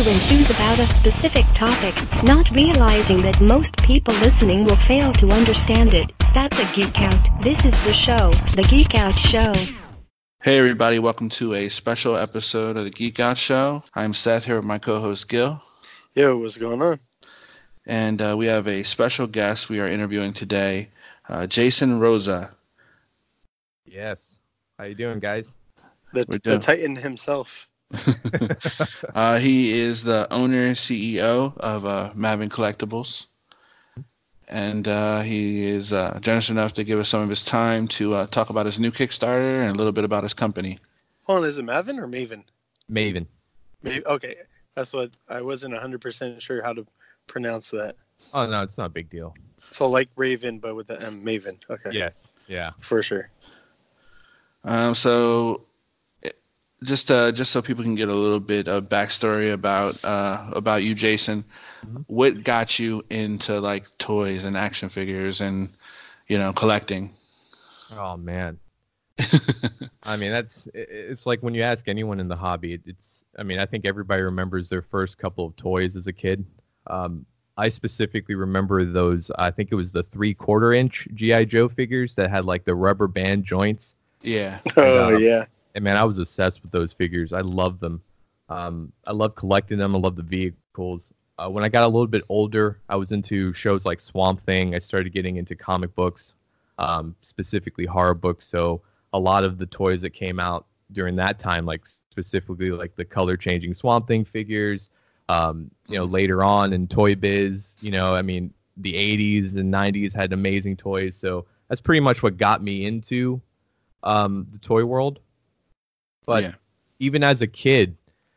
to enthuse about a specific topic, not realizing that most people listening will fail to understand it. That's a Geek Out. This is the show, The Geek Out Show. Hey everybody, welcome to a special episode of the Geek Out Show. I'm Seth here with my co-host Gil. Yo, what's going on? And we have a special guest we are interviewing today, Jason Rosa. Yes. How you doing, guys? The Titan himself. He is the owner, CEO of Mavin Collectibles. And he is generous enough to give us some of his time to talk about his new Kickstarter and a little bit about his company. Hold on, is it Mavin or Maven? Maven. Okay, that's what I wasn't 100% sure how to pronounce that. Oh, no, it's not a big deal. So like Raven, but with the M, Maven. Okay. Yes. Yeah. For sure. So just so people can get a little bit of backstory about you, Jason, what got you into like toys and action figures and, collecting? Oh, man. I mean, it's like when you ask anyone in the hobby, I think everybody remembers their first couple of toys as a kid. I specifically remember those, I think it was the 3/4 inch G.I. Joe figures that had like the rubber band joints. Yeah. Yeah. And man, I was obsessed with those figures. I loved them. I loved collecting them. I loved the vehicles. When I got a little bit older, I was into shows like Swamp Thing. I started getting into comic books, specifically horror books. So a lot of the toys that came out during that time, like specifically like the color changing Swamp Thing figures, later on in Toy Biz, the 80s and 90s had amazing toys. So that's pretty much what got me into the toy world. But even as a kid,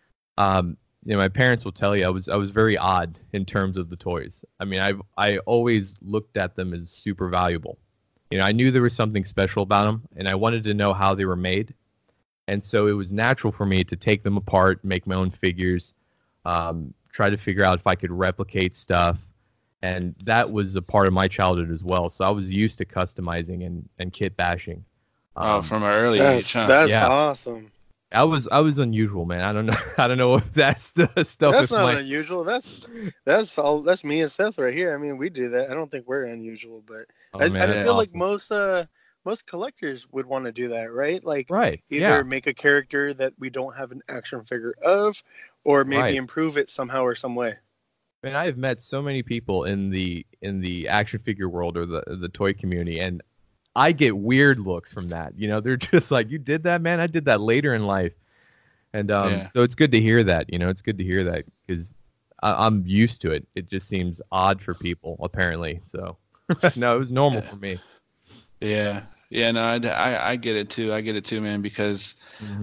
my parents will tell you I was very odd in terms of the toys. I mean, I always looked at them as super valuable. I knew there was something special about them, and I wanted to know how they were made. And so it was natural for me to take them apart, make my own figures, try to figure out if I could replicate stuff. And that was a part of my childhood as well. So I was used to customizing and kit bashing. From an early age, huh? That's awesome. I was unusual, man. I don't know if that's the stuff. That's not unusual. That's me and Seth right here. I mean, we do that. I don't think we're unusual, but I feel like most collectors would want to do that, right? Like, either make a character that we don't have an action figure of, or maybe improve it somehow or some way. And I have met so many people in the action figure world or the toy community, and I get weird looks from that. They're just like, you did that, man? I did that later in life. And so it's good to hear that. It's good to hear that because I'm used to it. It just seems odd for people, apparently. So, no, it was normal for me. Yeah. Yeah, no, I get it too. I get it too, man, because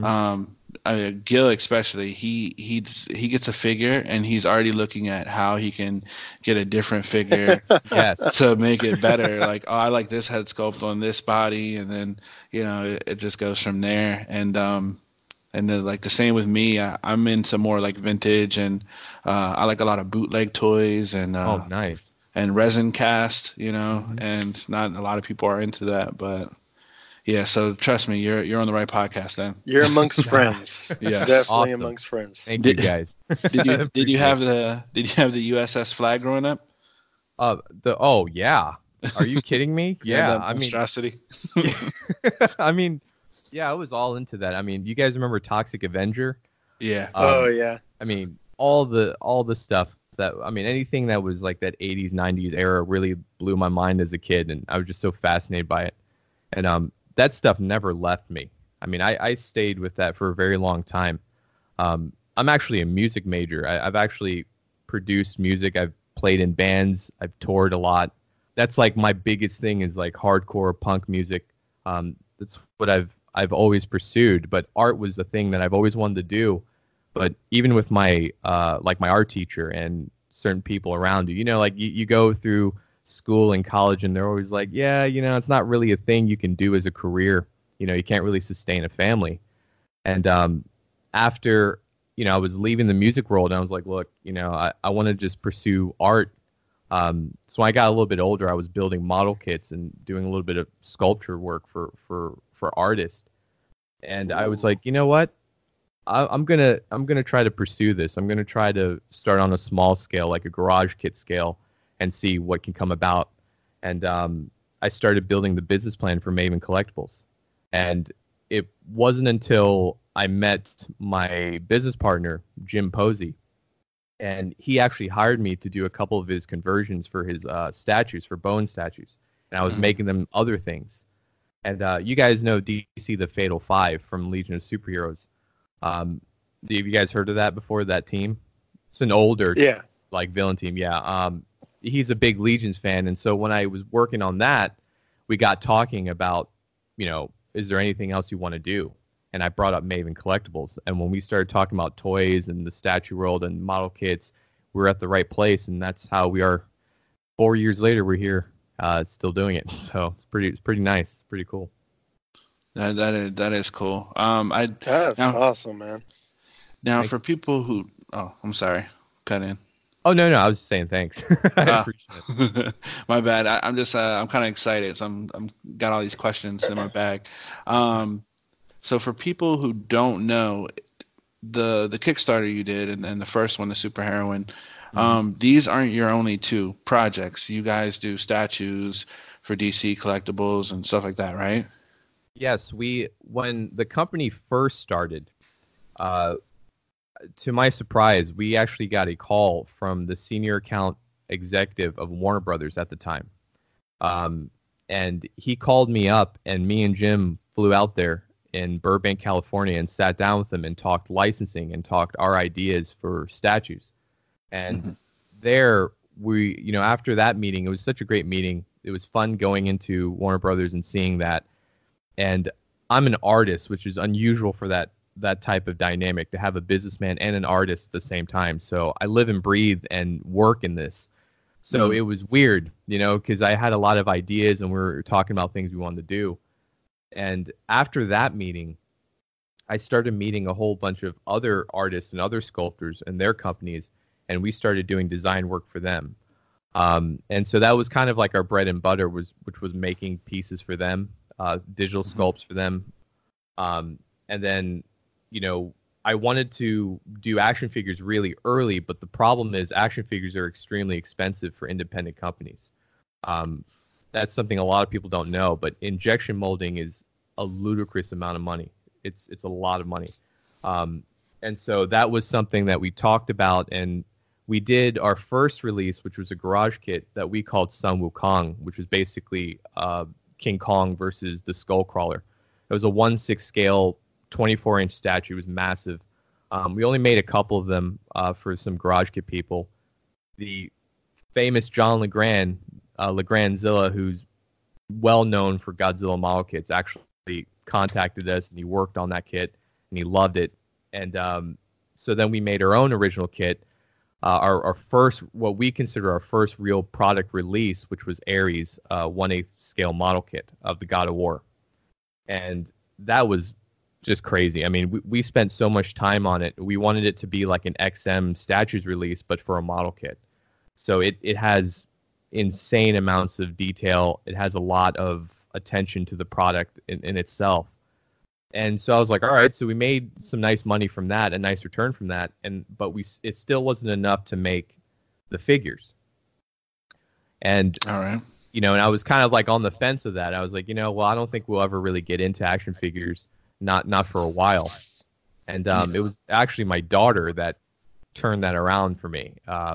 Gil especially, he gets a figure and he's already looking at how he can get a different figure to make it better. Like, oh, I like this head sculpt on this body, and then it just goes from there. And then like the same with me, I'm into more like vintage, and I like a lot of bootleg toys and oh, nice. And resin cast, and not a lot of people are into that, but yeah, so trust me, you're on the right podcast then. You're amongst friends. Yeah, definitely awesome. Amongst friends. Thank you, guys. Did you have the USS flag growing up? Yeah. Are you kidding me? Yeah, monstrosity. I mean, yeah, I was all into that. I mean, you guys remember Toxic Avenger? Yeah. Yeah. I mean, all the stuff that, anything that was like that 80s, 90s era really blew my mind as a kid, and I was just so fascinated by it. And that stuff never left me. I mean, I stayed with that for a very long time. I'm actually a music major. I've actually produced music. I've played in bands. I've toured a lot. That's like my biggest thing is like hardcore punk music. That's what I've always pursued. But art was a thing that I've always wanted to do. But even with my my art teacher and certain people around you, like you go through school and college and they're always like, yeah, it's not really a thing you can do as a career. You can't really sustain a family. And after, I was leaving the music world and I was like, look, I want to just pursue art. So when I got a little bit older, I was building model kits and doing a little bit of sculpture work for artists. And I was like, you know what? I'm gonna try to pursue this. I'm gonna try to start on a small scale, like a garage kit scale, and see what can come about. And I started building the business plan for Maven Collectibles. And it wasn't until I met my business partner, Jim Posey, and he actually hired me to do a couple of his conversions for his statues, for bone statues. And I was making them other things. And you guys know DC the Fatal Five from Legion of Superheroes. Have you guys heard of that before, that team? It's an older villain team. Yeah. He's a big Legions fan. And so when I was working on that, we got talking about, is there anything else you want to do? And I brought up Maven Collectibles. And when we started talking about toys and the statue world and model kits, we were at the right place. And that's how we are. 4 years later, we're here still doing it. So it's pretty nice. It's pretty cool. That is cool. That's awesome, man. Now, for people who, I'm sorry, cut in. Oh no, I was just saying thanks. I appreciate it. My bad. I'm just I'm kind of excited. So I'm got all these questions in my bag. So for people who don't know, the Kickstarter you did and the first one, the Super Heroine, these aren't your only two projects. You guys do statues for DC Collectibles and stuff like that, right? Yes, when the company first started, to my surprise, we actually got a call from the senior account executive of Warner Brothers at the time. And he called me up, and me and Jim flew out there in Burbank, California, and sat down with him and talked licensing and talked our ideas for statues. And there, after that meeting, it was such a great meeting. It was fun going into Warner Brothers and seeing that. And I'm an artist, which is unusual for that type of dynamic, to have a businessman and an artist at the same time. So I live and breathe and work in this. So it was weird, because I had a lot of ideas and we were talking about things we wanted to do. And after that meeting, I started meeting a whole bunch of other artists and other sculptors and their companies, and we started doing design work for them. And so that was kind of like our bread and butter, which was making pieces for them, digital sculpts for them. And then, I wanted to do action figures really early, but the problem is action figures are extremely expensive for independent companies. That's something a lot of people don't know, but injection molding is a ludicrous amount of money. It's a lot of money. And so that was something that we talked about, and we did our first release, which was a garage kit that we called Sun Wukong, which was basically King Kong versus the Skullcrawler. It was a 1/6 scale, 24-inch statue. It was massive. We only made a couple of them for some garage kit people. The famous John Legrand, Legrandzilla, who's well known for Godzilla model kits, actually contacted us, and he worked on that kit, and he loved it. And so then we made our own original kit, our first, what we consider our first real product release, which was Ares, 1/8 scale model kit of the God of War. And that was just crazy. I mean, we spent so much time on it. We wanted it to be like an XM statues release, but for a model kit. So it has insane amounts of detail. It has a lot of attention to the product in itself. And so I was like, all right, so we made some nice money from that, a nice return from that, but it still wasn't enough to make the figures. And all right, and I was kind of like on the fence of that. I was like, well, I don't think we'll ever really get into action figures, not for a while. And it was actually my daughter that turned that around for me.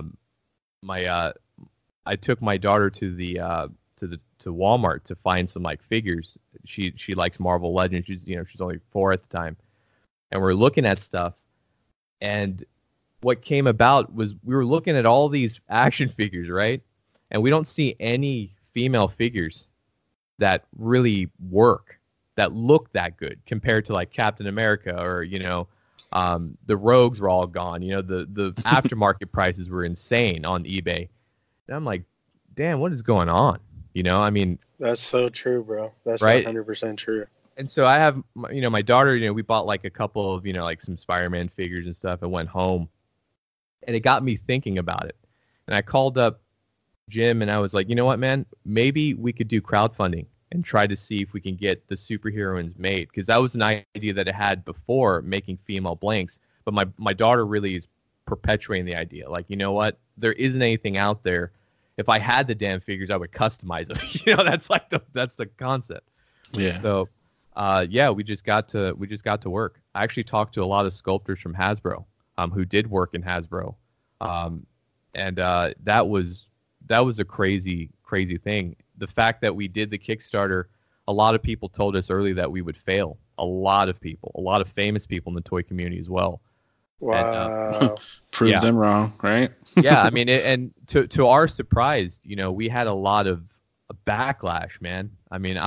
I took my daughter to Walmart to find some figures. She likes Marvel Legends. She's only 4 at the time, and we're looking at stuff. And what came about was we were looking at all these action figures, right? And we don't see any female figures that really work, that look that good compared to like Captain America or the Rogues were all gone. The aftermarket prices were insane on eBay. And I'm like, damn, what is going on? I mean, that's so true, bro. That's right? 100% true. And so I have, my daughter, we bought like a couple of, like some Spider-Man figures and stuff and went home. And it got me thinking about it. And I called up Jim and I was like, you know what, man, maybe we could do crowdfunding and try to see if we can get the superheroines made, because that was an idea that I had before, making female blanks. But my daughter really is perpetuating the idea. Like, you know what? There isn't anything out there. If I had the damn figures, I would customize them. You know, that's the concept. Yeah. So, we just got to work. I actually talked to a lot of sculptors from Hasbro, who did work in Hasbro, and that was a crazy thing. The fact that we did the Kickstarter, a lot of people told us early that we would fail. A lot of famous people in the toy community as well. Wow. And, prove them wrong, right? Yeah, I mean, and to our surprise, you know, we had a lot of backlash, man. I mean,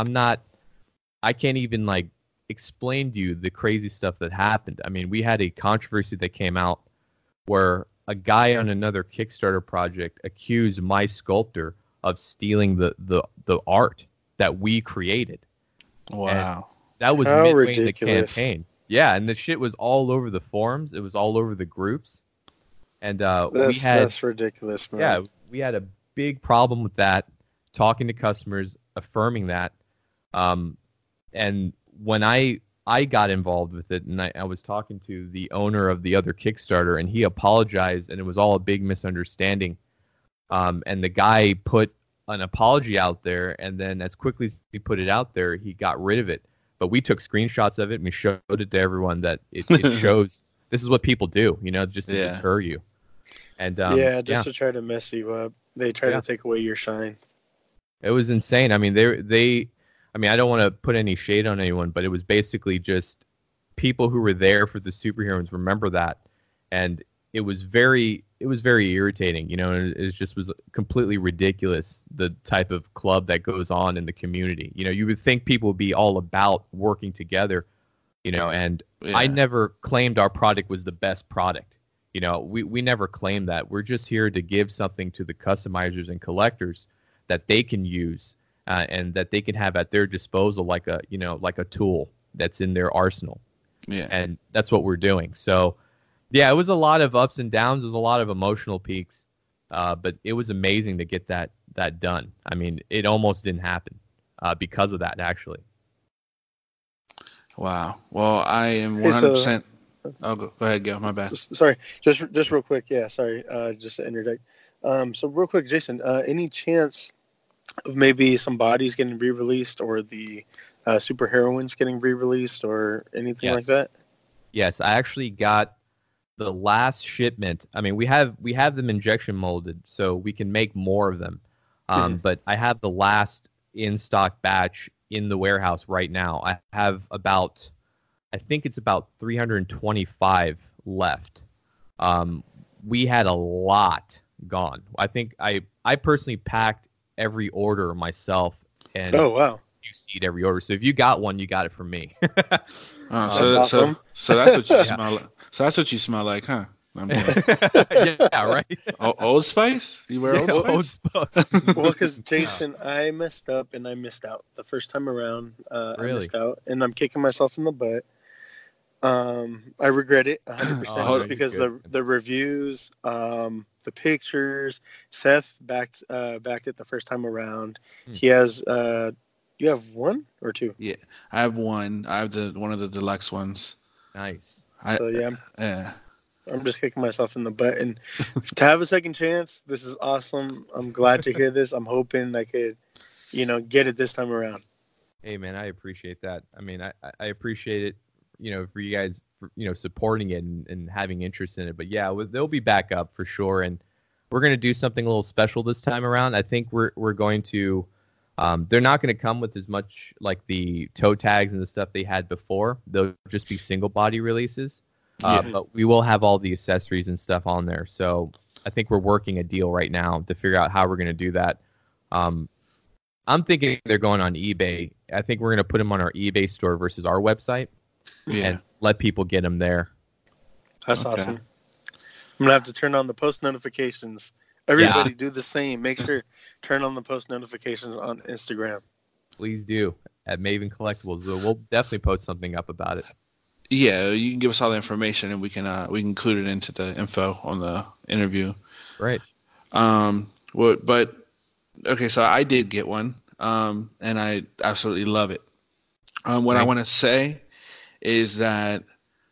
I can't even like explain to you the crazy stuff that happened. I mean, we had a controversy that came out where a guy on another Kickstarter project accused my sculptor of stealing the art that we created. Wow. And that was How midway ridiculous. in the campaign. Yeah, and the shit was all over the forums. It was all over the groups. And that's ridiculous, man. Yeah, we had a big problem with that, talking to customers, affirming that. And when I got involved with it, and I was talking to the owner of the other Kickstarter, and he apologized, and it was all a big misunderstanding. And the guy put an apology out there, and then as quickly as he put it out there, he got rid of it. But we took screenshots of it, and we showed it to everyone that it shows this is what people do, you know, just to deter you. And to try to mess you up. They try to take away your shine. It was insane. I mean, I don't want to put any shade on anyone, but it was basically just people who were there for the superheroes remember that, and it was very irritating, you know. And it just was completely ridiculous, the type of club that goes on in the community. You know, you would think people would be all about working together, you know. And I never claimed our product was the best product. You know, we never claimed that. We're just here to give something to the customizers and collectors that they can use. And that they can have at their disposal, like a tool that's in their arsenal. Yeah. And that's what we're doing. So, yeah, it was a lot of ups and downs. There was a lot of emotional peaks, but it was amazing to get that done. I mean, it almost didn't happen because of that, actually. Wow. Well, I am 100%. Go ahead, Gil. My bad. Sorry, just real quick. Yeah, sorry. Just to interject. So real quick, Jason. Any chance of maybe some bodies getting re-released, or the superheroines getting re-released, or anything like that? Yes, I actually got the last shipment. I mean, we have them injection molded, so we can make more of them. But I have the last in-stock batch in the warehouse right now. I have I think it's about 325 left. We had a lot gone. I think I personally packed every order myself, and you see every order. So if you got one, you got it from me. Awesome. So that's what you smell like. So that's what you smell like, huh? Yeah, right. Old Spice? You wear Old Spice? Well, because Jason, I messed up and I missed out the first time around. Really? I missed out, and I'm kicking myself in the butt. I regret it 100% just because the reviews, the pictures. Seth backed it the first time around. He has. You have one or two? Yeah, I have one. I have one of the deluxe ones. Nice. I'm just kicking myself in the butt, and to have a second chance, this is awesome. I'm glad to hear this. I'm hoping I could, get it this time around. Hey man, I appreciate that. I mean, I appreciate it, for you guys, supporting it and having interest in it. But yeah, they'll be back up for sure, and we're gonna do something a little special this time around. I think we're going to. They're not going to come with as much like the toe tags and the stuff they had before. They'll just be single body releases. But we will have all the accessories and stuff on there. So I think we're working a deal right now to figure out how we're going to do that. I'm thinking they're going on eBay. I think we're going to put them on our eBay store versus our website and let people get them there. That's awesome. I'm going to have to turn on the post notifications. Everybody do the same. Make sure turn on the post notifications on Instagram. Please do at Maven Collectibles. We'll definitely post something up about it. Yeah, you can give us all the information, and we can include it into the info on the interview. Right. But okay, so I did get one. and I absolutely love it. What I want to say is that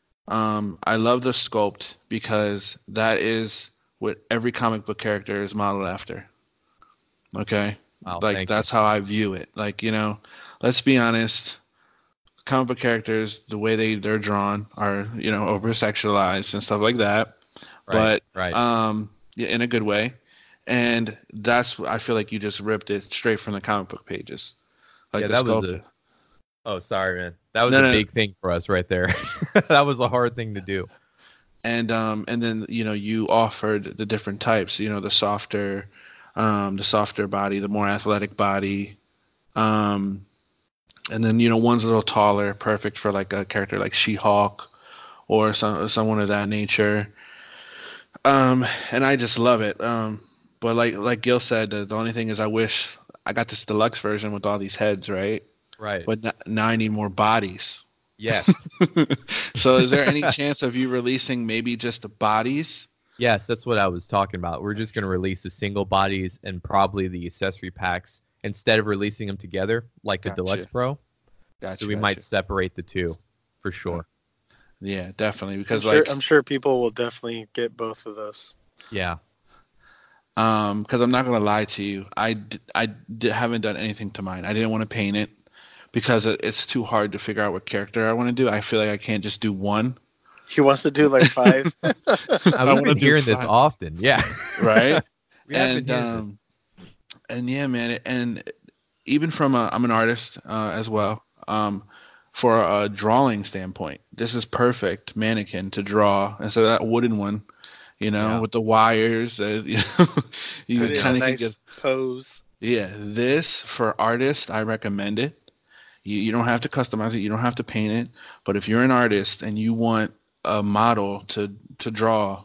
I love the sculpt because that is what every comic book character is modeled after. Okay? Wow, like, that's how I view it. Like, let's be honest. Comic book characters, the way they're drawn are, over sexualized and stuff like that. Right, but in a good way. And I feel like you just ripped it straight from the comic book pages. Like, yeah, that was oh, sorry, man. That was a big thing for us right there. That was a hard thing to do. And then, you offered the different types, the softer body, the more athletic body. And then, one's a little taller, perfect for like a character like She-Hulk or someone of that nature. And I just love it. But like Gil said, the only thing is I wish I got this deluxe version with all these heads, right? Right. But now I need more bodies. Yes. So is there any chance of you releasing maybe just the bodies? Yes, that's what I was talking about. We're just going to release the single bodies and probably the accessory packs instead of releasing them together like the Deluxe Pro. So we might separate the two for sure. Yeah, definitely. Because I'm sure people will definitely get both of those. Yeah. Because I'm not going to lie to you. I haven't done anything to mine. I didn't want to paint it because it's too hard to figure out what character I want to do. I feel like I can't just do one. He wants to do like 5. I've been hearing this often. Yeah. Right? And yeah, man. And even from I'm an artist as well. For a drawing standpoint, this is perfect mannequin to draw instead of that wooden one. With the wires, you kind of nice get pose. Yeah, this for artists, I recommend it. You don't have to customize it, you don't have to paint it, but if you're an artist and you want a model to draw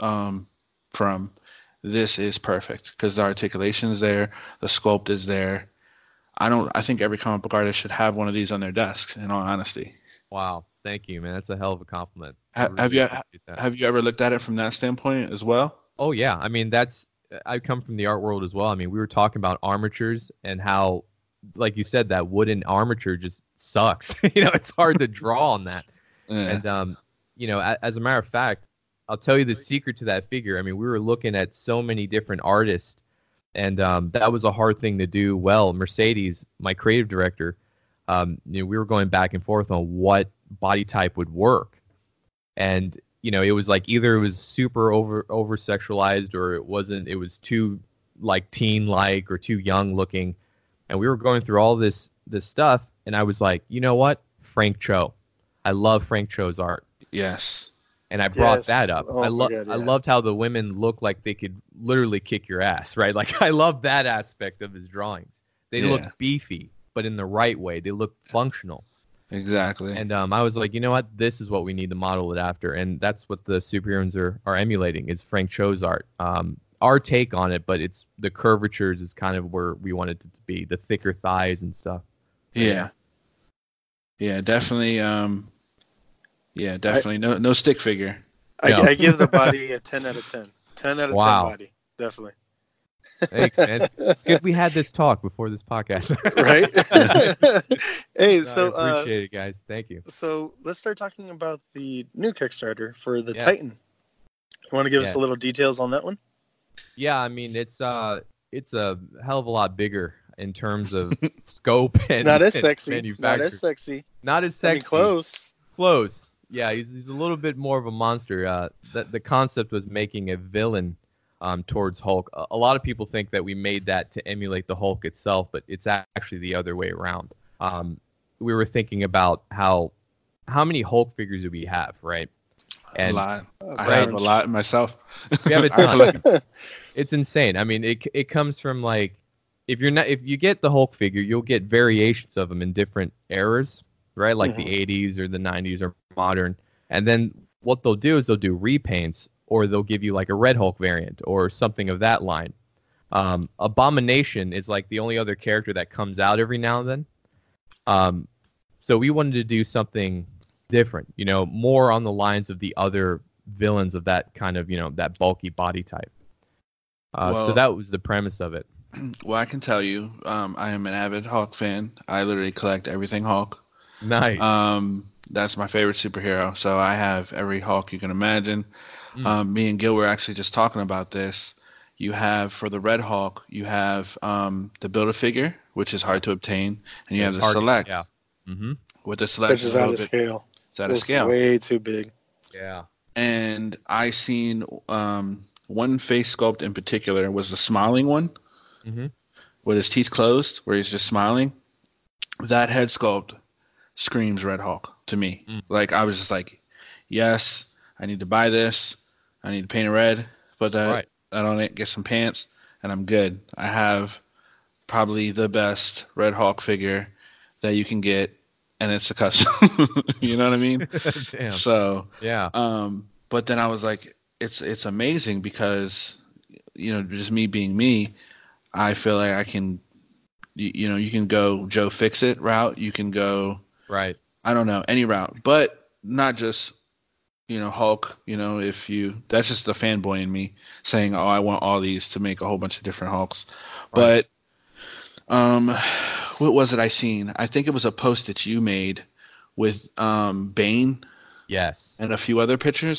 from, this is perfect because the articulation is there, the sculpt is there. I think every comic book artist should have one of these on their desks, in all honesty. Wow. Thank you, man. That's a hell of a compliment. Have you ever looked at it from that standpoint as well? Oh yeah. I mean, I come from the art world as well. I mean, we were talking about armatures and how, like you said, that wooden armature just sucks. It's hard to draw on that. Yeah. And as a matter of fact, I'll tell you the secret to that figure. I mean, we were looking at so many different artists, and that was a hard thing to do. Well, Mercedes, my creative director, we were going back and forth on what body type would work, and it was like either it was super over sexualized or it wasn't. It was too like teen like or too young looking, and we were going through all this stuff, and I was like, you know what, Frank Cho, I love Frank Cho's art. Yes. And I brought that up. I loved how the women looked like they could literally kick your ass, right? Like I love that aspect of his drawings. They look beefy, but in the right way. They look functional. Exactly. And I was like, you know what? This is what we need to model it after. And that's what the superheroes are emulating is Frank Cho's art. Our take on it, but it's the curvatures is kind of where we wanted it to be, the thicker thighs and stuff. Yeah. Yeah, definitely. Yeah, definitely. No stick figure. I give the body a 10 out of 10. 10 out of 10 body. Definitely. Thanks, man. Because we had this talk before this podcast. Right? Hey, so I appreciate it, guys. Thank you. So let's start talking about the new Kickstarter for the Titan. You want to give us a little details on that one? Yeah, I mean it's a hell of a lot bigger in terms of scope and not as sexy. Not as sexy. I mean, close. Yeah, he's a little bit more of a monster. The concept was making a villain towards Hulk. A lot of people think that we made that to emulate the Hulk itself, but it's actually the other way around. We were thinking about how many Hulk figures do we have, right? And, a lot. I have a lot myself. We have a ton. It's insane. I mean, it comes from like if you get the Hulk figure, you'll get variations of them in different eras, right? Like the 80s or the 90s or modern. And then what they'll do is they'll do repaints, or they'll give you like a Red Hulk variant or something of that line. Abomination is like the only other character that comes out every now and then. So we wanted to do something different, more on the lines of the other villains of that kind of, that bulky body type. So that was the premise of it. Well, I can tell you, I am an avid Hulk fan. I literally collect everything Hulk. Nice. That's my favorite superhero. So I have every Hulk you can imagine. Me and Gil were actually just talking about this. You have, for the Red Hulk, you have the Build-A-Figure, which is hard to obtain, and you have the Select. Yeah. Mm-hmm. With the Select, which is out of scale. It's out of scale. Way too big. Yeah. And I seen one face sculpt in particular was the smiling one, with his teeth closed, where he's just smiling. That head sculpt screams Red Hulk to me. Like, I was just like, yes, I need to buy this. I need to paint it red, put that on it, get some pants, and I'm good. I have probably the best Red Hulk figure that you can get, and it's a custom. You know what I mean? Damn. So yeah. But then I was like, it's amazing because, you know, just me being me, I feel like I can, you know, you can go Joe Fix-It route, you can go I don't know, any route, but not just, you know, Hulk. You know, that's just the fanboy in me saying, oh, I want all these to make a whole bunch of different Hulks. But what was it I seen? I think it was a post that you made with Bane. Yes. And a few other pictures.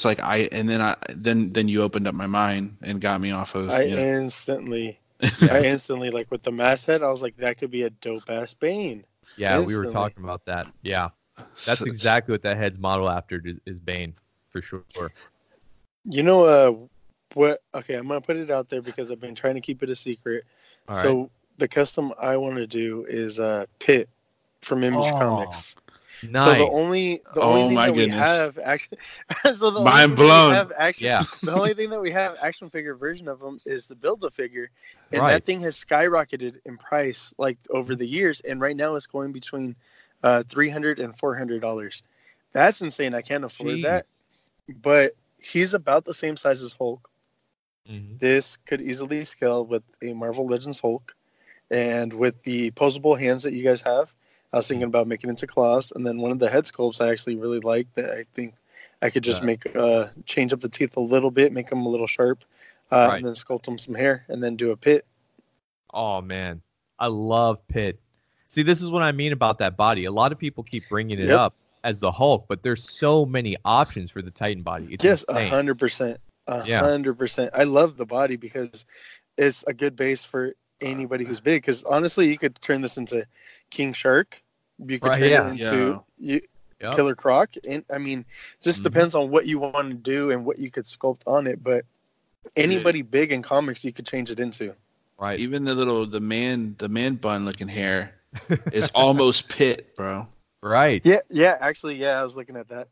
Then you opened up my mind and got me off of. I instantly like with the mask head, I was like, that could be a dope ass Bane. Yeah, we were talking about that. Yeah. That's exactly what that head's model after is Bane, for sure. You know what? Okay, I'm gonna put it out there because I've been trying to keep it a secret. All so right. the custom I want to do is Pit from Image Comics. Nice. So the only thing that we have actually, mind blown. The only thing that we have action figure version of them is the Build-A-Figure, and that thing has skyrocketed in price like over the years, and right now it's going between $300 and $400. That's insane. I can't afford that, but he's about the same size as Hulk. This could easily scale with a Marvel Legends Hulk, and with the posable hands that you guys have. I was thinking about making into claws, and then one of the head sculpts I actually really like that I think I could just change up the teeth a little bit, make them a little sharp, and then sculpt them some hair, and then do a Pit. Oh man, I love Pit. See, this is what I mean about that body. A lot of people keep bringing it up as the Hulk, but there's so many options for the Titan body. It's insane. 100%, 100%. I love the body because it's a good base for anybody who's big. Because honestly, you could turn this into King Shark. You could turn it into Killer Croc. And I mean, just depends on what you want to do and what you could sculpt on it. But anybody big in comics, you could change it into. Right. Even the man bun looking hair is almost Pit, bro. Right. Yeah. Actually, I was looking at that.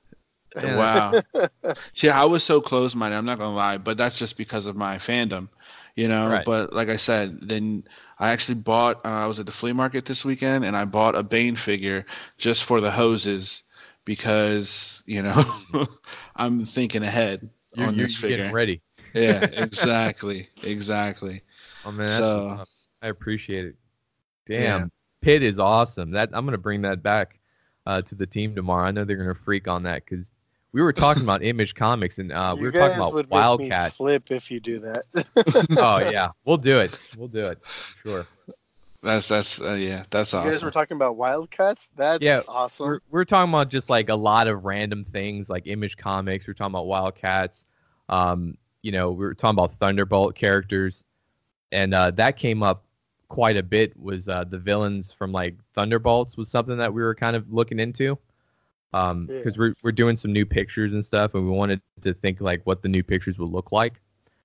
Wow. See, I was so close-minded. I'm not gonna lie, but that's just because of my fandom, you know. Right. But like I said, then I actually bought. I was at the flea market this weekend, and I bought a Bane figure just for the hoses because you know I'm thinking ahead on this figure. Getting ready. Yeah, exactly. Oh man, so I appreciate it. Damn, Pit is awesome. That I'm gonna bring that back to the team tomorrow. I know they're gonna freak on that because we were talking about Image Comics and we were talking about Wildcat. Flip if you do that. Oh yeah, we'll do it. For sure. That's awesome. You guys were talking about Wildcats. That's awesome. We're talking about just like a lot of random things like Image Comics. We're talking about Wildcats. You know, we were talking about Thunderbolt characters, and that came up quite a bit. Was the villains from like Thunderbolts was something that we were kind of looking into. Because we're doing some new pictures and stuff, and we wanted to think like what the new pictures would look like.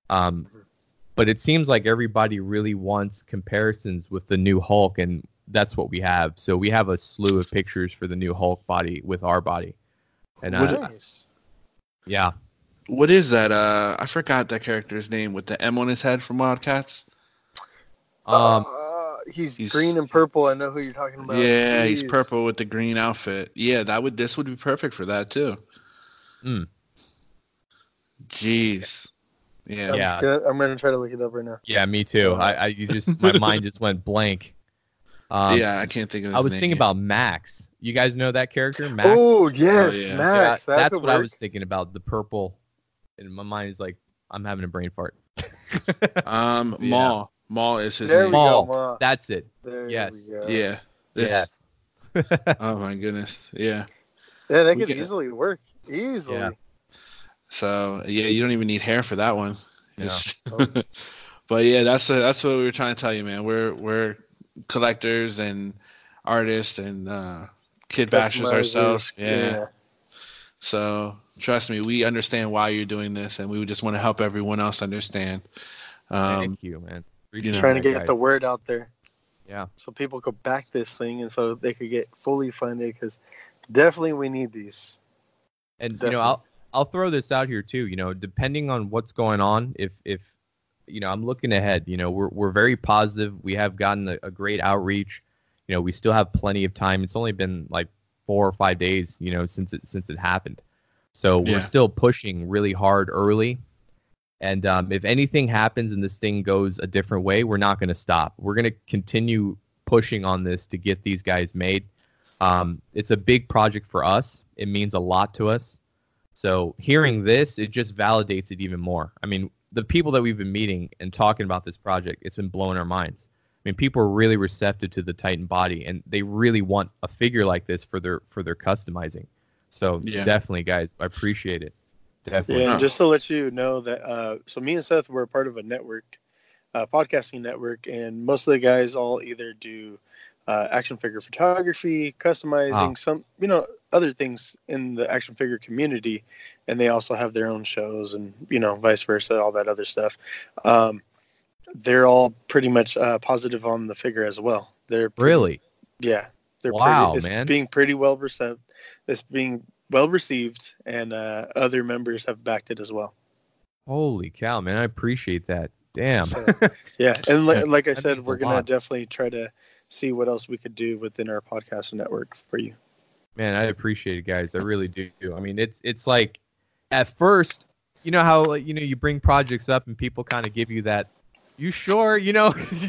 But it seems like everybody really wants comparisons with the new Hulk, and that's what we have. So we have a slew of pictures for the new Hulk body with our body. And nice. Yeah. What is that? I forgot that character's name with the M on his head from Wildcats. He's green and purple. I know who you're talking about. Yeah, he's purple with the green outfit. Yeah, this would be perfect for that too. Jeez. Yeah. I'm gonna try to look it up right now. Yeah, me too. My mind just went blank. I can't think of his name. I was thinking about Max. You guys know that character, Max? Oh yes, Max. Yeah, that's what I was thinking about. The purple. And my mind is like, I'm having a brain fart. Maul is his there name. Maul. That's it. There yes. we go. Yeah. Yes. Oh my goodness. Yeah. Yeah, that could easily work. Easily. Yeah. So yeah, you don't even need hair for that one. Yeah. But yeah, that's what we were trying to tell you, man. We're collectors and artists and kid bashers ourselves. Yeah. So trust me, we understand why you're doing this, and we just want to help everyone else understand. Thank you, man. Trying to get the word out there. Yeah. So people could back this thing, and so they could get fully funded, because definitely we need these. And definitely. I'll throw this out here too. Depending on what's going on, if I'm looking ahead. We're very positive. We have gotten a great outreach. We still have plenty of time. It's only been like 4 or 5 days, since it happened. So we're still pushing really hard early. And if anything happens and this thing goes a different way, we're not going to stop. We're going to continue pushing on this to get these guys made. It's a big project for us. It means a lot to us. So hearing this, it just validates it even more. I mean, the people that we've been meeting and talking about this project, it's been blowing our minds. I mean, people are really receptive to the Titan body, and they really want a figure like this for their customizing. So definitely, guys, I appreciate it. Definitely. Yeah, and just to let you know that, so me and Seth, we're a part of a network, podcasting network, and most of the guys all either do action figure photography, customizing, some, other things in the action figure community, and they also have their own shows and, vice versa, all that other stuff. They're all pretty much positive on the figure as well. They're really, yeah, they're man. Being pretty well received. It's being well received, and other members have backed it as well. Holy cow, man! I appreciate that. Damn. So, yeah, and like I said, we're gonna definitely try to see what else we could do within our podcast network for you. Man, I appreciate it, guys. I really do. I mean, it's like at first, how you bring projects up and people kind of give you that. You sure? Yeah.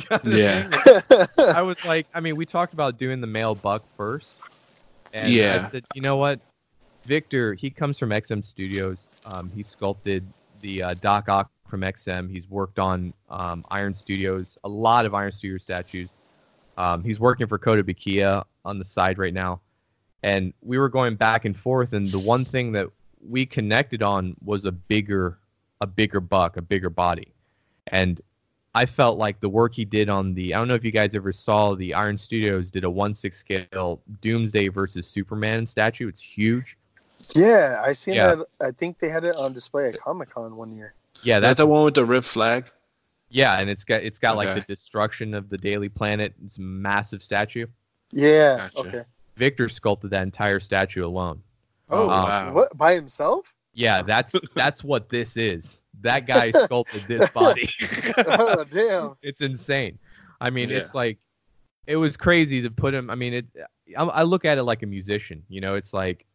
I was like, we talked about doing the male buck first. And I said, you know what? Victor, he comes from XM Studios. He sculpted the Doc Ock from XM. He's worked on Iron Studios, a lot of Iron Studio statues. He's working for Kotobukiya on the side right now. And we were going back and forth, and the one thing that we connected on was a bigger buck, a bigger body. And I felt like the work he did on I don't know if you guys ever saw, the Iron Studios did a 1/6 scale Doomsday versus Superman statue. It's huge. Yeah, I seen that. I think they had it on display at Comic-Con one year. Yeah, that's the one with the ripped flag. Yeah, and it's got like the destruction of the Daily Planet. It's a massive statue. Yeah. Gotcha. Okay. Victor sculpted that entire statue alone. Oh, wow. What, by himself? Yeah, that's what this is. That guy sculpted this body. Oh, damn. It's insane. I mean, it's like, it was crazy to put him. I mean, I look at it like a musician. It's like,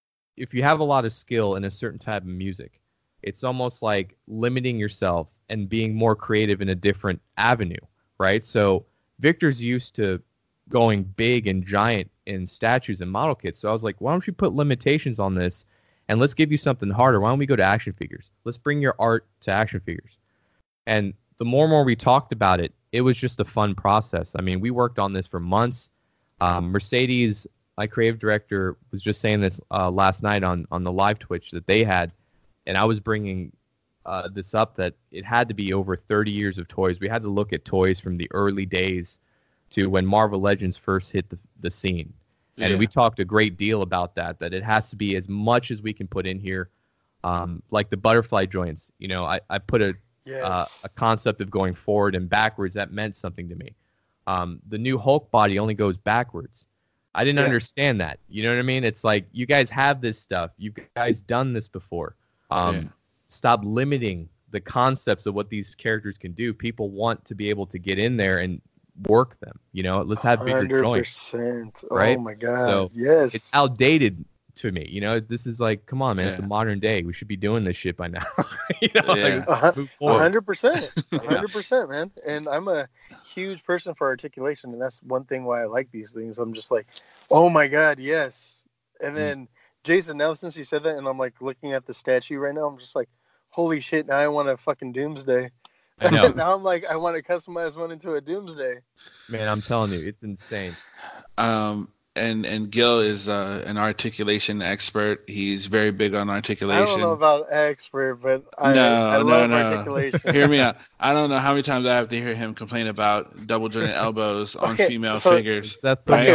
if you have a lot of skill in a certain type of music, it's almost like limiting yourself and being more creative in a different avenue, right? So Victor's used to going big and giant in statues and model kits. So I was like, why don't you put limitations on this? And let's give you something harder. Why don't we go to action figures? Let's bring your art to action figures. And the more and more we talked about it, it was just a fun process. I mean, we worked on this for months. Mercedes, my creative director, was just saying this last night on the live Twitch that they had. And I was bringing this up, that it had to be over 30 years of toys. We had to look at toys from the early days to when Marvel Legends first hit the scene. And we talked a great deal about that it has to be as much as we can put in here. Like the butterfly joints, I put a concept of going forward and backwards. That meant something to me. The new Hulk body only goes backwards. I didn't understand that. You know what I mean? It's like, you guys have this stuff. You guys done this before. Stop limiting the concepts of what these characters can do. People want to be able to get in there and work them. Let's have bigger 100%. Joints. Right? Oh my god. So yes. It's outdated to me. This is a, come on, man. It's a modern day. We should be doing this shit by now. 100%. 100%, man. And I'm a huge person for articulation, and that's one thing why I like these things. I'm just like, oh my god, yes. And then Jason, now since you said that, and I'm like looking at the statue right now, I'm just like, holy shit, now I want a fucking Doomsday. I know. Now I'm like, I want to customize one into a Doomsday. Man, I'm telling you, it's insane. And Gil is an articulation expert. He's very big on articulation. I don't know about expert, but I love articulation. Hear me out. I don't know how many times I have to hear him complain about double jointed elbows on female figures. Okay,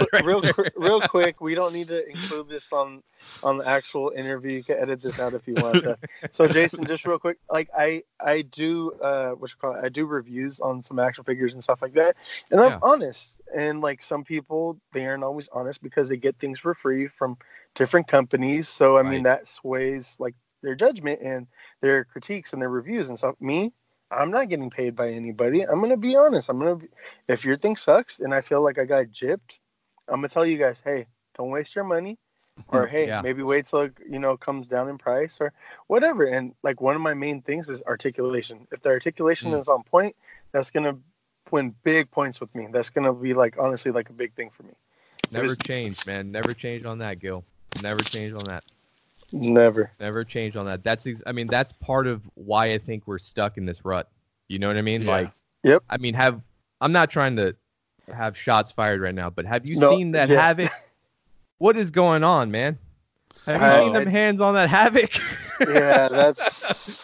real quick. We don't need to include this on the actual interview. You can edit this out if you want to. So Jason, just real quick, like I do I do reviews on some action figures and stuff like that, and I'm honest. And like some people, they aren't always honest because they get things for free from different companies. So I mean that sways like their judgment and their critiques and their reviews and stuff. Me, I'm not getting paid by anybody. I'm gonna be honest. If your thing sucks and I feel like I got gypped, I'm gonna tell you guys, hey, don't waste your money. Or hey, maybe wait till it comes down in price or whatever. And like one of my main things is articulation. If the articulation is on point, that's gonna win big points with me. That's gonna be like honestly like a big thing for me. Never change, man. Never change on that, Gil. Never change on that. Never change on that. That's part of why I think we're stuck in this rut. You know what I mean? Yeah. Like, yep. I mean, I'm not trying to have shots fired right now, but have you seen that Havoc? What is going on, man? Have you seen them hands on that Havoc? Yeah, that's.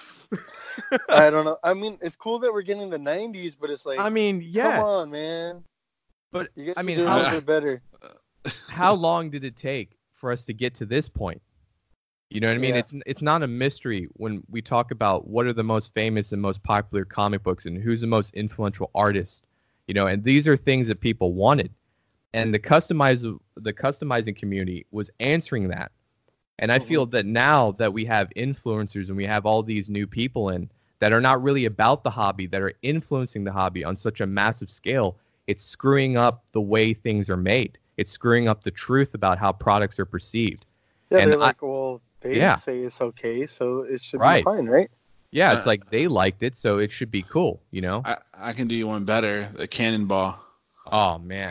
I don't know. I mean, it's cool that we're getting the 90s, but it's like. I mean, yeah. Come on, man. But you guys doing a little bit better. How long did it take for us to get to this point? You know what I mean? It's not a mystery when we talk about what are the most famous and most popular comic books and who's the most influential artist. And these are things that people wanted. And the customizing community was answering that. And I feel that now that we have influencers and we have all these new people in that are not really about the hobby, that are influencing the hobby on such a massive scale, it's screwing up the way things are made. It's screwing up the truth about how products are perceived. Yeah, and they're like, they say it's okay, so it should be fine, right? Yeah, it's like they liked it, so it should be cool, I can do you one better, the Cannonball. Oh man.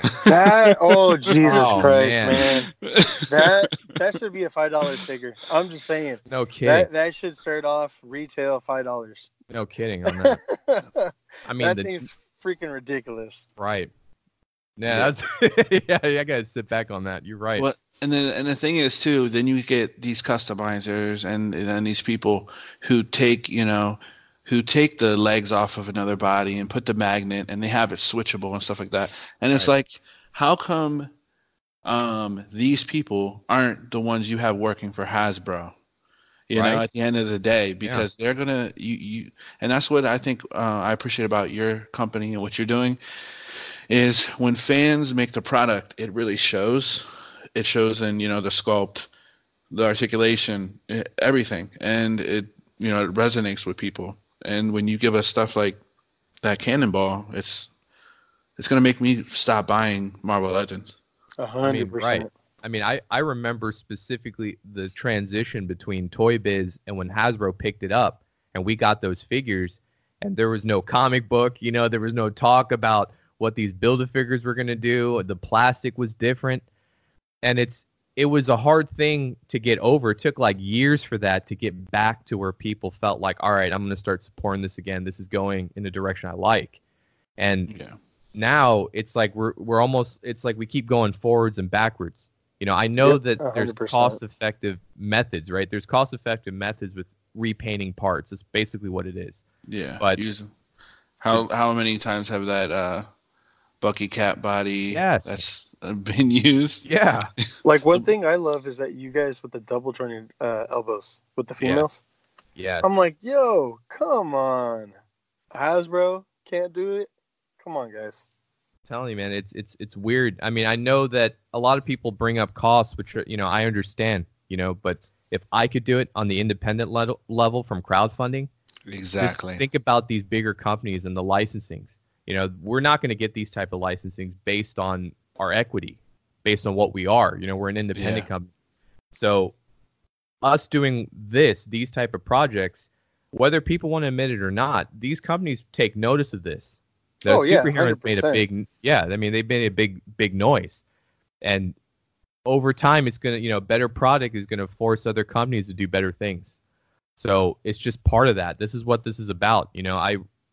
Jesus Christ, man. That should be a $5 figure. I'm just saying. No kidding. That should start off retail $5. No kidding on that. I mean, that thing's freaking ridiculous. Right. Yeah, that's I gotta sit back on that. You're right. Well, and the thing is too, then you get these customizers and then these people who take the legs off of another body and put the magnet and they have it switchable and stuff like that. And it's like, how come these people aren't the ones you have working for Hasbro? At the end of the day, because they're gonna you and that's what I think I appreciate about your company and what you're doing is when fans make the product, it really shows. It shows in the sculpt, the articulation, everything, and it resonates with people. And when you give us stuff like that Cannonball, it's gonna make me stop buying Marvel Legends. 100%. I mean, I remember specifically the transition between Toy Biz and when Hasbro picked it up, and we got those figures, and there was no comic book. There was no talk about what these Build-A-Figures were gonna do. The plastic was different, and it was a hard thing to get over. It took like years for that to get back to where people felt like, all right, I'm going to start supporting this again. This is going in the direction I like. And now it's like we're almost, it's like we keep going forwards and backwards. I know that 100%. There's cost-effective methods, right? There's cost-effective methods with repainting parts. That's basically what it is. Yeah. But how many times have that Bucky Cat body that's been used? Yeah. Like one thing I love is that you guys with the double jointed elbows with the females. Yeah. I'm like, yo, come on, Hasbro can't do it. Come on, guys. I'm telling you, man, it's weird. I mean, I know that a lot of people bring up costs, which are, I understand, but if I could do it on the independent level from crowdfunding, exactly. Just think about these bigger companies and the licensings. We're not going to get these type of licensings based on our equity, based on what we are. We're an independent company. So us doing these type of projects, whether people want to admit it or not, these companies take notice of this. The superheroes made a big, they made a big noise. And over time, it's going to, better product is going to force other companies to do better things. So it's just part of that. This is what this is about.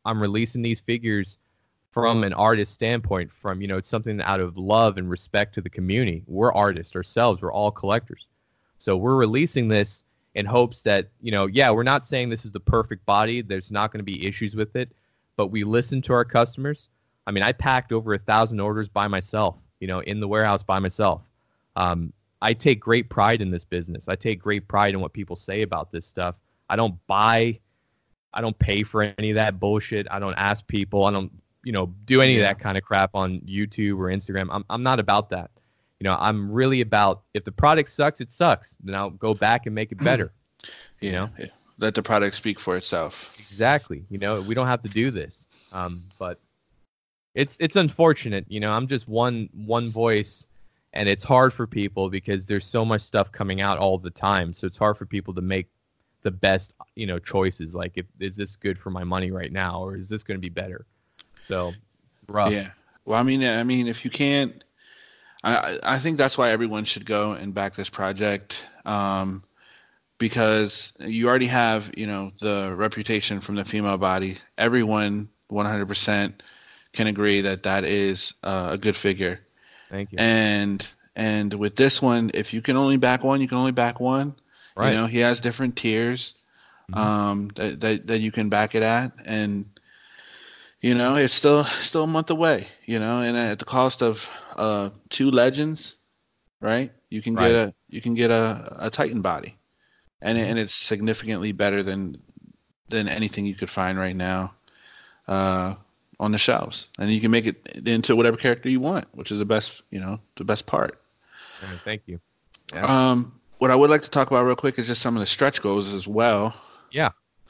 I'm releasing these figures from an artist standpoint, from, it's something out of love and respect to the community. We're artists ourselves. We're all collectors. So we're releasing this in hopes that, we're not saying this is the perfect body. There's not going to be issues with it, but we listen to our customers. I mean, I packed over 1,000 orders by myself, in the warehouse by myself. I take great pride in this business. I take great pride in what people say about this stuff. I don't pay for any of that bullshit. I don't ask people. I don't, do any of that kind of crap on YouTube or Instagram. I'm not about that. I'm really about, if the product sucks, it sucks. Then I'll go back and make it better. Let the product speak for itself. Exactly. We don't have to do this. But it's unfortunate. I'm just one voice, and it's hard for people because there's so much stuff coming out all the time. So it's hard for people to make the best, choices. Like, is this good for my money right now, or is this going to be better? So it's rough. Yeah. Well, I mean, if you can't, I think that's why everyone should go and back this project, because you already have, the reputation from the female body. Everyone 100% can agree that is a good figure. Thank you. And with this one, if you can only back one, you can only back one. Right. He has different tiers that you can back it at, and it's still a month away. And at the cost of 2 legends, right? You can get a Titan body, and it's significantly better than anything you could find right now on the shelves, and you can make it into whatever character you want, which is the best part. Thank you. Yeah. What I would like to talk about real quick is just some of the stretch goals as well. Yeah.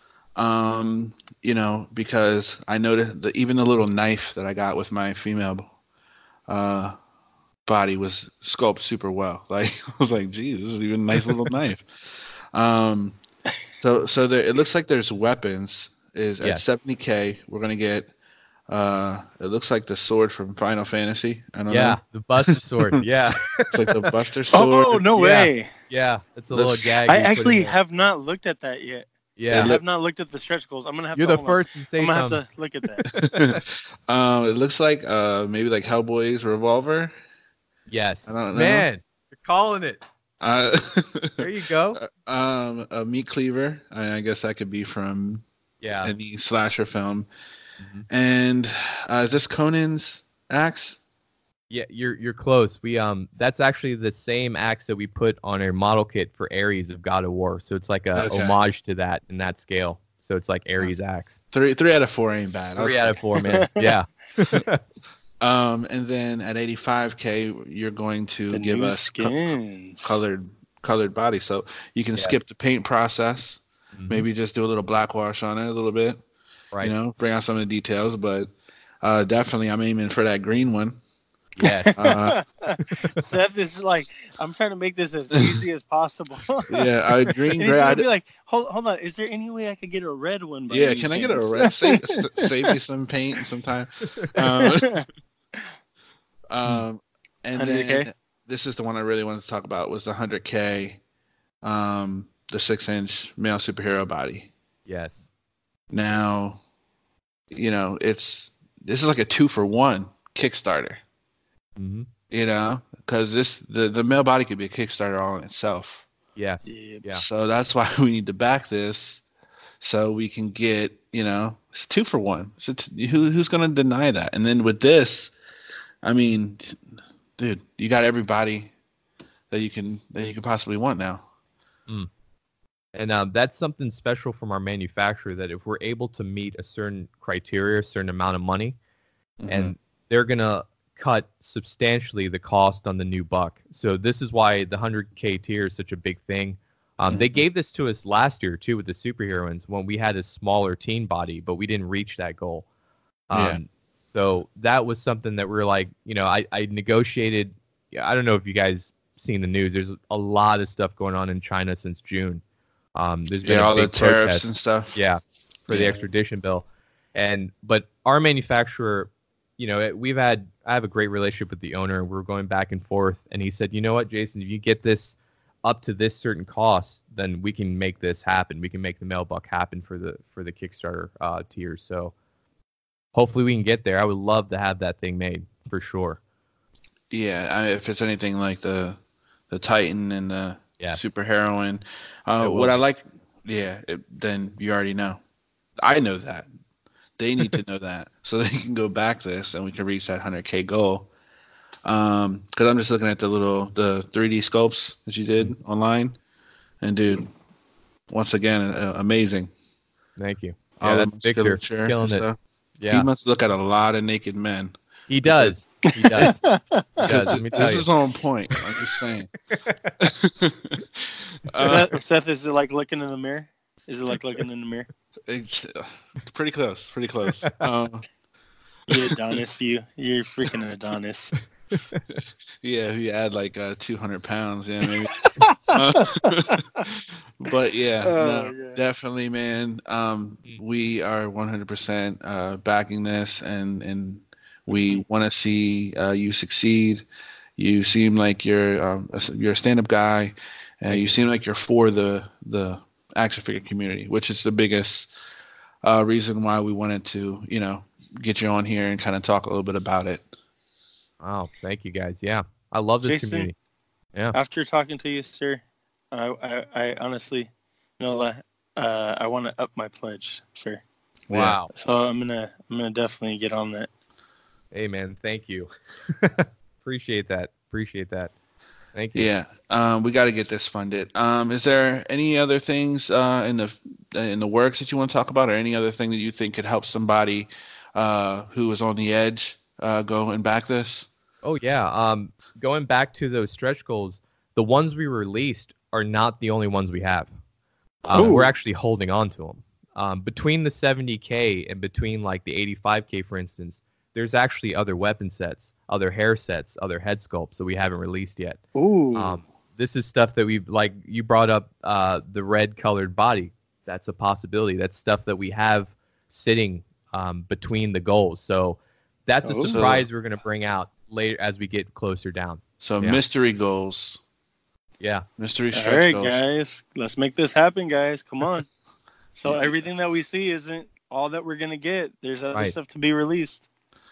Because I noticed that even the little knife that I got with my female body was sculpted super well. Like, I was like, geez, this is even a nice little knife. So there, it looks like there's weapons at 70K. We're going to get, it looks like the sword from Final Fantasy. I don't know. Yeah, the Buster Sword. Yeah. It's like the Buster Sword. Oh, no way. Yeah, it's a little gag. I actually have not looked at that yet. Yeah, I have not looked at the stretch goals. I'm gonna have. You're the first to say. I'm gonna have to look at that. It looks like maybe like Hellboy's revolver. Yes. I don't know. Man, you're calling it. There you go. A meat cleaver. I guess that could be from any slasher film. Mm-hmm. And is this Conan's axe? Yeah, you're close. We that's actually the same axe that we put on our model kit for Ares of God of War. So it's like a homage to that in that scale. So it's like Ares axe. 3 out of 4 ain't bad. 3 out of 4, man. Yeah. And then at 85K, you're going to give us colored body, so you can skip the paint process. Mm-hmm. Maybe just do a little black wash on it a little bit. Right. Bring out some of the details, but definitely I'm aiming for that green one. Yes. Seth is like, I'm trying to make this as easy as possible. Yeah, green, gray. I'd be like, hold on, is there any way I could get a red one? Yeah, can I get a red? Save me some paint and some time. And 100K? Then this is the one I really wanted to talk about, was the 100K, the 6-inch male superhero body. Yes. Now, this is like a 2-for-1 Kickstarter. Mm-hmm. Because the male body could be a Kickstarter all in itself. Yes. Yeah. So that's why we need to back this, so we can get, it's a 2-for-1. So who's going to deny that? And then with this, I mean, dude, you got everybody that you can possibly want now. Mm. And that's something special from our manufacturer, that if we're able to meet a certain criteria, a certain amount of money, and they're going to cut substantially the cost on the new buck. So this is why the 100K tier is such a big thing. They gave this to us last year, too, with the superheroines, when we had a smaller teen body, but we didn't reach that goal. So that was something that we were like, I negotiated. I don't know if you guys seen the news. There's a lot of stuff going on in China since June. There's been all the tariffs protest, and stuff. Yeah, for the extradition bill. But our manufacturer, I have a great relationship with the owner, and we're going back and forth. And he said, you know what, Jason, if you get this up to this certain cost, then we can make this happen. We can make the male buck happen for the Kickstarter tiers. So hopefully we can get there. I would love to have that thing made for sure. Yeah, if it's anything like the Titan and the Super Heroine, what I like, then you already know. I know that. They need to know that so they can go back this and we can reach that 100K goal. Because I'm just looking at the 3D sculpts that you did online, and dude, once again, amazing. Thank you. Yeah, that's Victor killing it. Yeah, he must look at a lot of naked men. He does. He does. Let me tell you. This is on point. I'm just saying. Seth, is it like looking in the mirror? Is it like looking in the mirror? It's pretty close. Pretty close. You Adonis, you're freaking an Adonis. Yeah, you add like 200 pounds, yeah, maybe. But yeah, definitely, man. We are 100% backing this, and we want to see you succeed. You seem like you're a stand-up guy. You seem like you're for the action figure community, which is the biggest reason why we wanted to, get you on here and kind of talk a little bit about it. Wow, thank you guys. Yeah, I love this community. Yeah. After talking to you, sir, I honestly, I want to up my pledge, sir. Wow. So I'm gonna definitely get on that. Hey man, thank you. Appreciate that. Thank you. Yeah, we got to get this funded. Is there any other things in the works that you want to talk about, or any other thing that you think could help somebody who is on the edge go and back this? Oh yeah. Going back to those stretch goals, the ones we released are not the only ones we have. We're actually holding on to them. Between the 70K and between like the 85K, for instance, there's actually other weapon sets, other hair sets, other head sculpts that we haven't released yet. Ooh. This is stuff that we've, like you brought up, the red colored body. That's a possibility. That's stuff that we have sitting between the goals. So that's a surprise we're going to bring out later as we get closer down. So mystery goals. Yeah. Mystery stretch goals. All right, guys. Let's make this happen, guys. Come on. So everything that we see isn't all that we're going to get. There's other stuff to be released.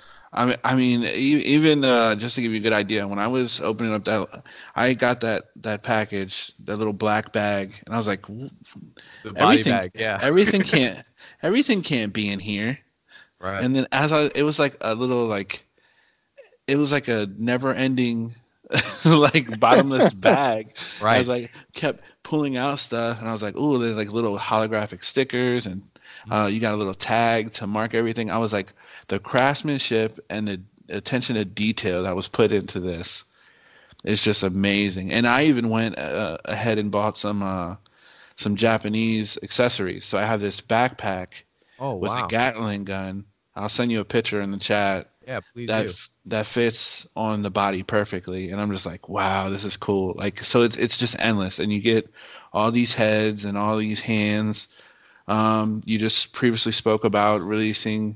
I mean, even just to give you a good idea, when I was opening up I got that package, that little black bag, and I was like, the body bag, yeah. everything can't be in here, right? And then it was like a little it was like a never-ending like bottomless bag. Right. I was like kept pulling out stuff, and I was like, ooh, there's like little holographic stickers, and you got a little tag to mark everything. I was like, the craftsmanship and the attention to detail that was put into this is just amazing. And I even went ahead and bought some Japanese accessories. So I have this backpack with a Gatling gun. I'll send you a picture in the chat. Yeah, please do. That fits on the body perfectly, and I'm just like, wow, this is cool. Like, so it's just endless, and you get all these heads and all these hands. You just previously spoke about releasing,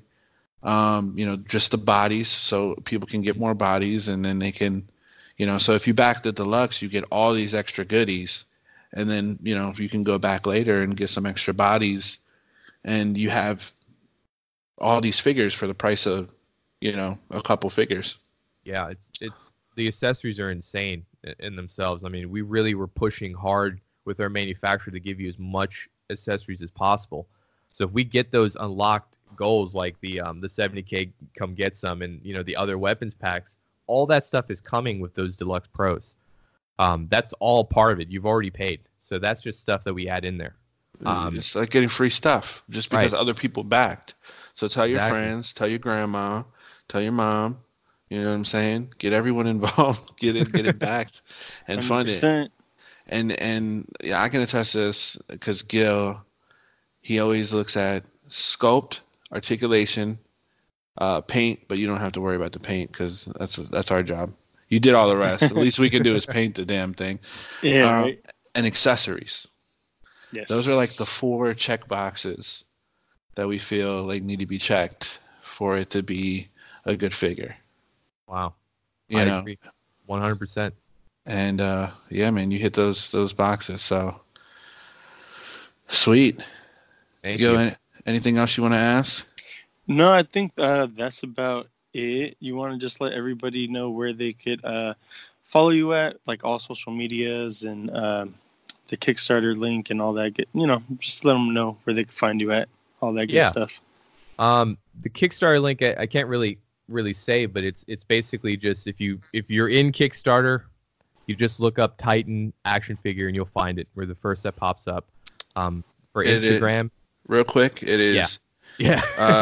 just the bodies, so people can get more bodies, and then they can, so if you back the deluxe, you get all these extra goodies, and then you can go back later and get some extra bodies, and you have all these figures for the price of a couple figures. Yeah, it's the accessories are insane in themselves. I mean, we really were pushing hard with our manufacturer to give you as much accessories as possible. So if we get those unlocked goals like the 70K come get some, and the other weapons packs, all that stuff is coming with those deluxe pros. That's all part of it. You've already paid, so that's just stuff that we add in there. It's like getting free stuff just because other people backed. So tell your friends, tell your grandma, tell your mom, you know what I'm saying? Get everyone involved, get it backed, and 100%. Fund it. And yeah, I can attest to this because Gil, he always looks at sculpt, articulation, paint, but you don't have to worry about the paint because that's our job. You did all the rest. The least we can do is paint the damn thing. Yeah, right. And accessories. Yes. Those are like the 4 check boxes that we feel like need to be checked for it to be a good figure. Wow. I agree. 100%. And yeah, man, you hit those boxes. So sweet. Thank you. Anything else you want to ask? No, I think that's about it. You want to just let everybody know where they could follow you at, like all social medias and the Kickstarter link and all that. Just let them know where they can find you at, all that good stuff. The Kickstarter link I can't really say, but it's basically just if you're in Kickstarter, you just look up Titan action figure and you'll find it where the first that pops up. For Instagram, real quick, it is. Yeah.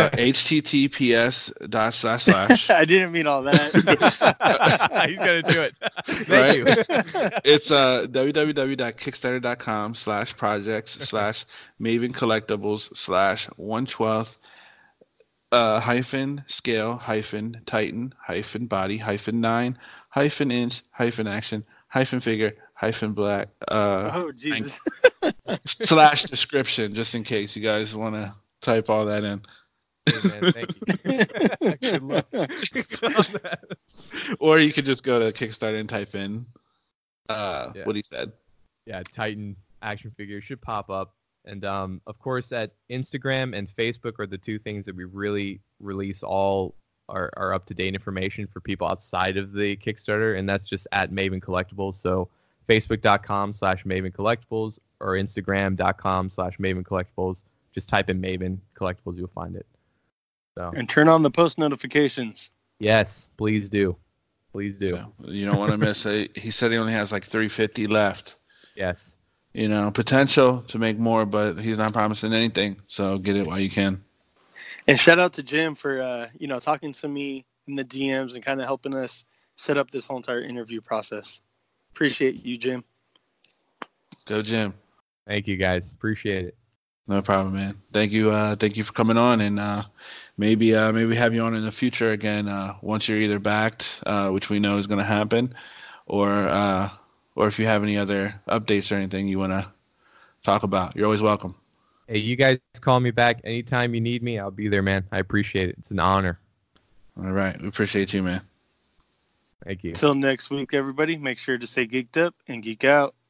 https:// I didn't mean all that. He's gonna do it. Thank you. It's www.kickstarter.com/projects/Maven Collectibles/1/12 -scale-9-inch-action-figure-black Jesus /description, just in case you guys want to type all that in. Hey man, thank you. Good luck. Or you could just go to Kickstarter and type in what he said. Yeah, Titan action figure should pop up. And of course, at Instagram and Facebook are the two things that we really release all our up-to-date information for people outside of the Kickstarter, and that's just at Maven Collectibles. So facebook.com/Maven Collectibles or instagram.com/Maven Collectibles. Just type in Maven Collectibles, you'll find it. So. And turn on the post notifications. Yes, please do. Please do. Yeah, you don't want to miss it. He said he only has like 350 left. Yes. Potential to make more, but he's not promising anything. So get it while you can. And shout out to Jim for, talking to me in the DMs and kind of helping us set up this whole entire interview process. Appreciate you, Jim. Go, Jim. Thank you, guys. Appreciate it. No problem, man. Thank you for coming on, and maybe have you on in the future again once you're either backed, which we know is going to happen, or if you have any other updates or anything you want to talk about. You're always welcome. Hey, you guys call me back anytime you need me. I'll be there, man. I appreciate it. It's an honor. All right. We appreciate you, man. Thank you. Until next week, everybody, make sure to stay geeked up and geek out.